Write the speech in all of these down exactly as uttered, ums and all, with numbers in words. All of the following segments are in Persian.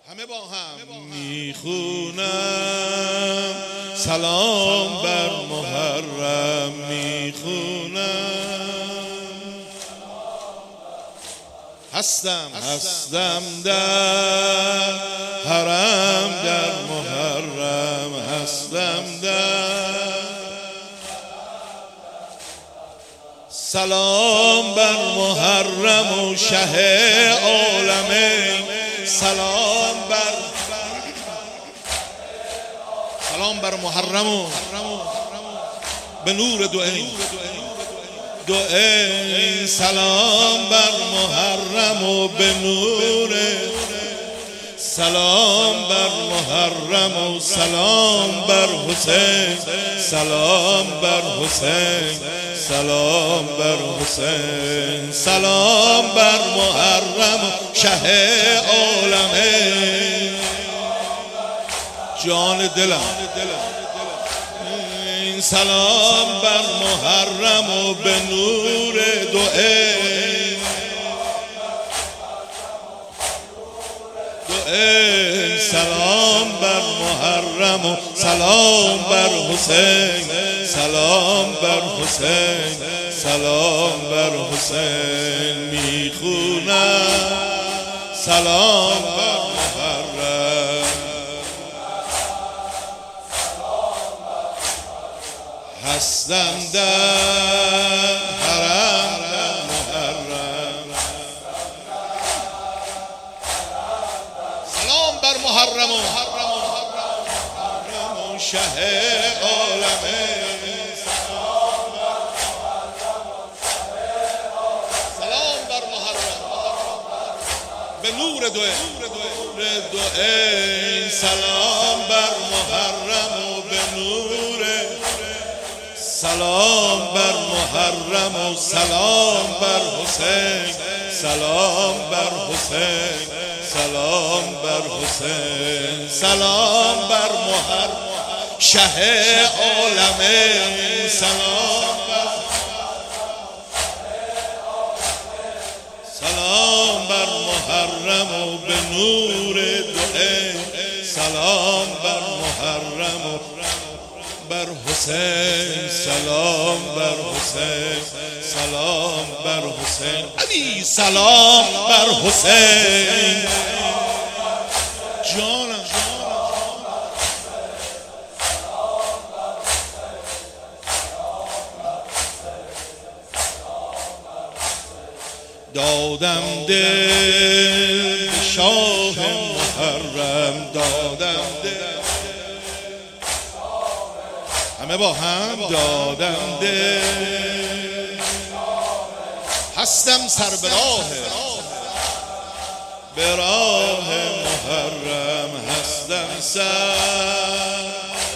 همه با هم میخونم سلام بر محرم میخونم هستم هستم در حرم در محرم هستم در سلام بر محرم و شه عالمین سلام بر سلام بر محرم و به نور دو عین دو عین سلام بر محرم و به نور سلام بر محرم و سلام بر حسین سلام بر حسین سلام بر حسین سلام بر محرم شه عالمین جان دلم سلام بر محرم و به نور دو عین دو عین سلام بر محرم و سلام بر حسین سلام بر حسین سلام بر حسین میخونم سلام بر محرم هستم در حرم در محرم سلام بر محرم و شه عالمین سلام بر محرم به نور دو عین سلام بر محرم و به نور سلام بر محرم و سلام بر حسین سلام بر حسین سلام بر حسین سلام بر محرم شه عالمین سلام بر سلام بر محرم و به نور دو عین سلام بر محرم و بر حسین سلام بر حسین سلام بر حسین علی سلام بر حسین جانم دادم دل شاه محرم دادم دل همه با هم دادم دل هستم سر به راه به راه محرم هستم سر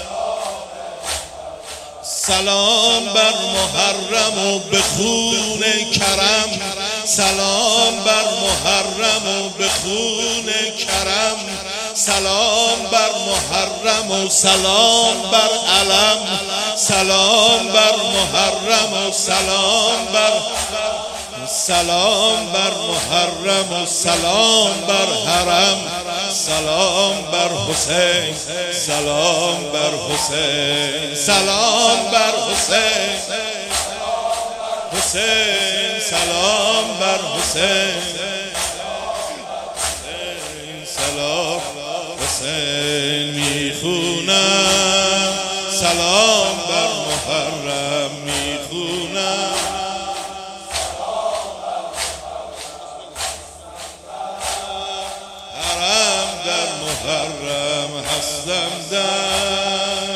سلام بر محرم و به خون کرم سلام بر محرم و به خون کرم سلام بر محرم و سلام بر علم سلام بر محرم و سلام بر سلام بر محرم و سلام بر حرم سلام بر حسین سلام بر حسین سلام بر حسین حسین سلام بر حسین سلام حسین میخونم سلام بر محرم میخونم حرم در محرم هستم در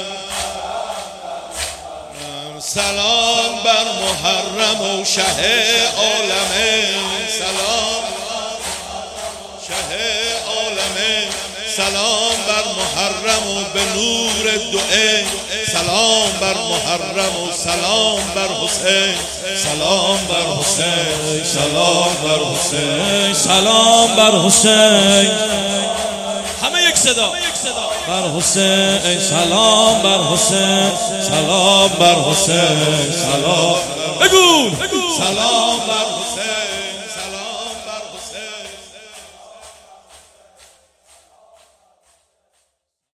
سلام بر محرم و شه عالمین سلام شه عالمین سلام بر محرم و به نور دو عین سلام بر محرم و سلام بر حسین سلام بر حسین سلام بر حسین سلام بر حسین همه یک صدا بر حسین سلام بر حسین سلام بر حسین سلام بگو سلام بر حسین